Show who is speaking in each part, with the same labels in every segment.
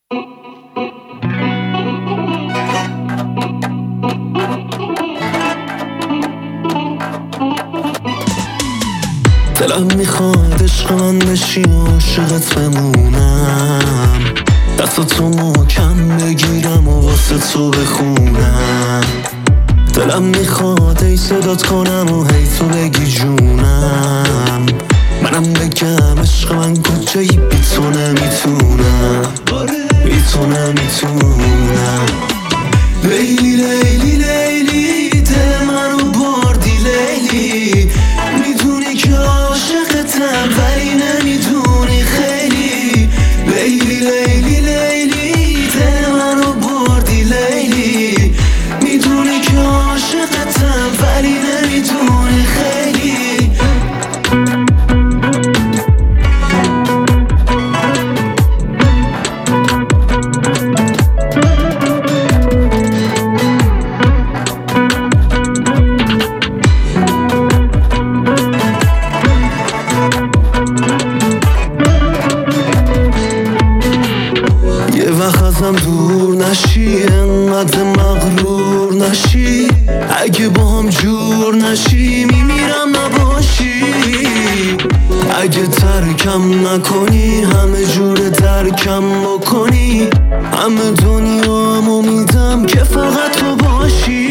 Speaker 1: دلم میخواد عشق من بشی و عاشقت بمونم، دستاتو محکم بگیرم و واسه تو بخونم. دلم میخواد ای صدات کنم و هی تو بگی جونم، منم بگم عشق من کجایی بی تو نمیتونم، بی تو نمیتونم. لیلی لیلی لیلی دل منو بردی لیلی، میدونی که عاشقتم ولی نمیدونی خیلی. لیلی لیلی لیلی دل منو بردی لیلی، میدونی که عاشقتم ولی نمیدونی خیلی. وقت ازم دور نشی، انقدر مغرور نشی، اگه با هم جور نشی میمیرم نباشی. اگه ترکم نکنی همه جور درکم بکنی، همه دنیامو میدم که فقط تو باشی.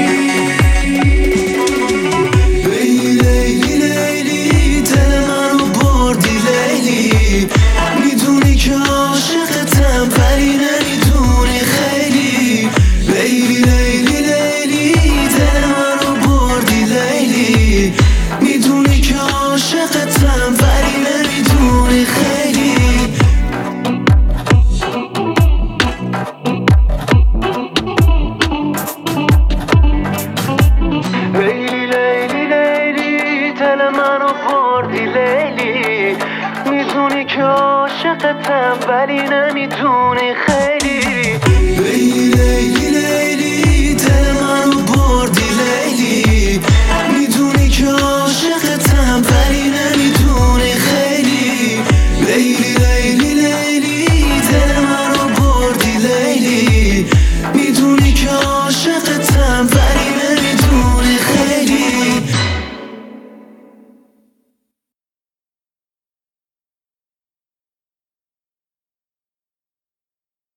Speaker 1: لیلی لیلی لیلی دل منو بردی لیلی، میدونی که عاشقتم ولی نمیدونی خیلی. لیلی لیلی لیلی دل منو بردی لیلی، میدونی که عاشقتم ولی نمیدونی خیلی. لیلی لیلی لیلی دل منو بردی لیلی، میدونی که عاشقتم ولی نمیدونی خیلی.